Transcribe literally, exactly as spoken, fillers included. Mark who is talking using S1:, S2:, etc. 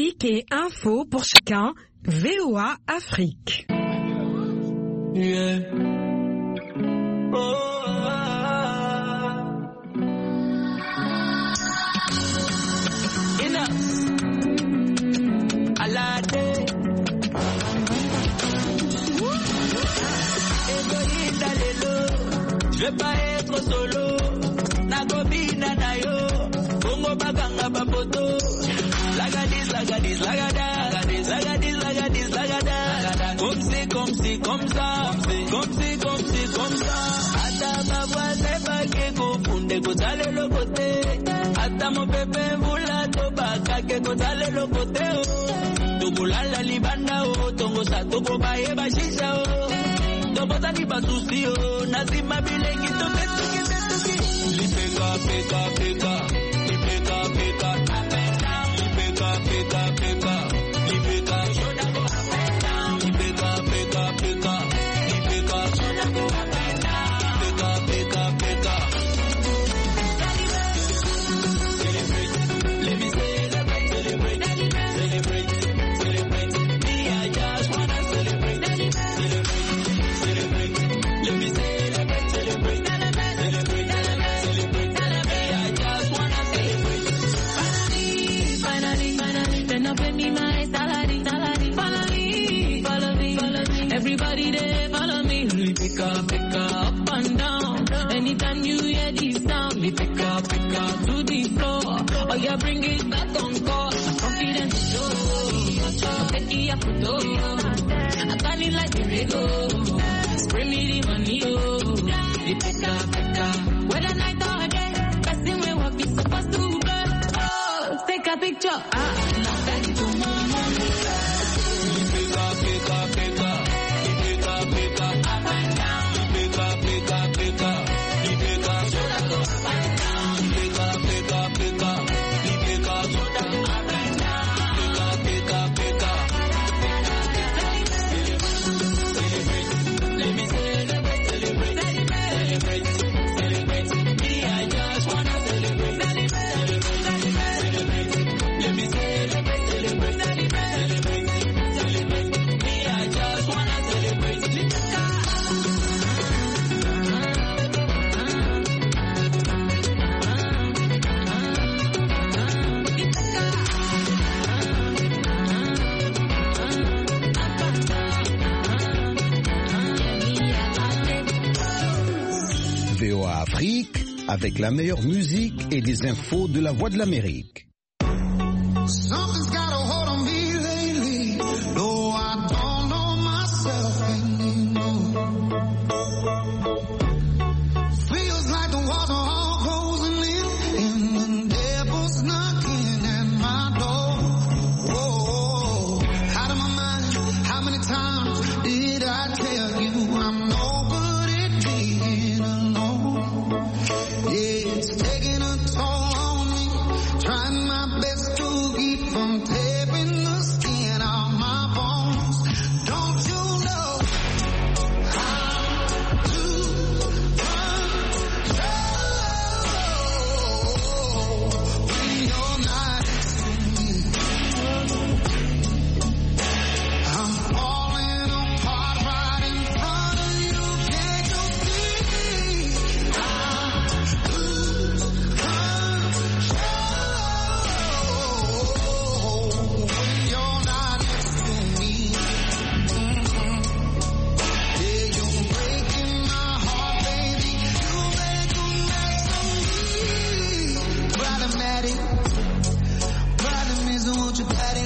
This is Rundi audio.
S1: Musique et info pour chacun, V O A Afrique.
S2: Yeah. Oh, Enough. Alade. Egoïsta lelo. Je vais pas être solo. Nagobina nayo. Bongo baganga bapoto. Lagadis, lagadis, lagada. Lagadis, lagadis, lagada. Comme c'est, comme c'est, comme ça. Comme c'est, comme c'est, comme ça. Ata ma voix, c'est pas que confunde. Kotale le côté. Ata mon bébé, voula toba. Kake kotale le côté. Tukulala libanda o. Tongo sa toko baye bashisha o. Tobota ni basusi o. Nazima bilengi toke toke toke. Lipeka, peka, peka. Lipeka, peka. Lipeka, peka, peka. Lipeka, shoda go up and down. Lipeka, peka, peka. Lipeka, shoda go up and down. Peka, peka, peka. Celebrate. Let me celebrate, celebrate, celebrate, celebrate. Me, I just wanna celebrate, celebrate, celebrate. Let me celebrate, celebrate, celebrate, celebrate. Me, I just wanna celebrate.
S3: Finally, finally, then up in me my salary, salary. Follow me, follow me, follow me. Everybody there, follow me. We pick up, pick up, up and down. Anytime you hear this sound, we pick up, pick up to the floor. Oh, yeah, bring it back on course. Confidence is low. Becky, I put I got it like a Lego. Spray me the money, oh. We pick up, pick up. Whether night or day, best thing we walk is supposed to go. Oh, take a picture. Ah, now back to mama.
S2: Peka, peka, peka. Lipeka, peka. Up and down. Lipeka, peka, peka. Lipeka, shoda go up and down. Lipeka, peka, peka. Lipeka, shoda go up and down. Peka, peka, peka. Celebrate. Let me celebrate, celebrate, celebrate, celebrate. Me, I just wanna celebrate, celebrate, celebrate. Let me celebrate, celebrate, celebrate, celebrate. Me, I just wanna celebrate.
S4: V O A Afrique, avec la meilleure musique et des infos de la Voix de l'Amérique.
S5: Something's got a hold on me lately, though I don't know myself anymore. Feels like the walls are all closing in, and the devil's knocking at my door. Whoa, out of my mind, how many times did I tell you I'm no good at being alone? Yeah, it's taking a toll on me, trying my best to keep from tearing the skin off my bones. Don't you know how to control when you're not next to me? I'm falling apart right in front of you. Can't you see? I lose control when you're not next to me. Mhm. Yeah, you're breaking my heart, baby. You make a mess of me. Problematic. Problem is, won't you pat